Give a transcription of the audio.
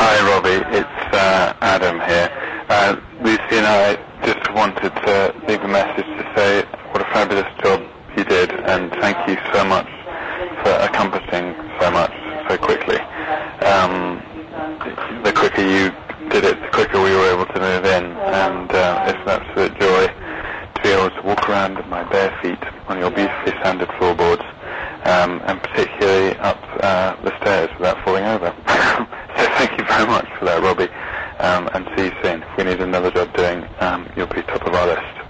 Hi, Robbie. It's Adam here. Lucy and I just wanted to leave a message to say what a fabulous job you did, and thank you so much for accomplishing so much so quickly. The quicker you did it, the quicker we were able to move in, and it's an absolute joy to be able to walk around with my bare feet on your beautifully sanded floorboards, and particularly up the stairs without falling over. So thank you very much for that, Robbie, and see you soon. If we need another job doing, you'll be top of our list.